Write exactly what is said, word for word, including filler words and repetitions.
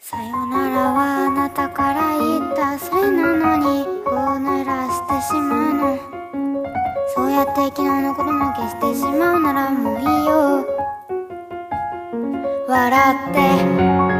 さよならはあなたから言ったそれなのに服を濡らしてしまうの。そうやって昨日のことも消してしまうならもういいよ。笑って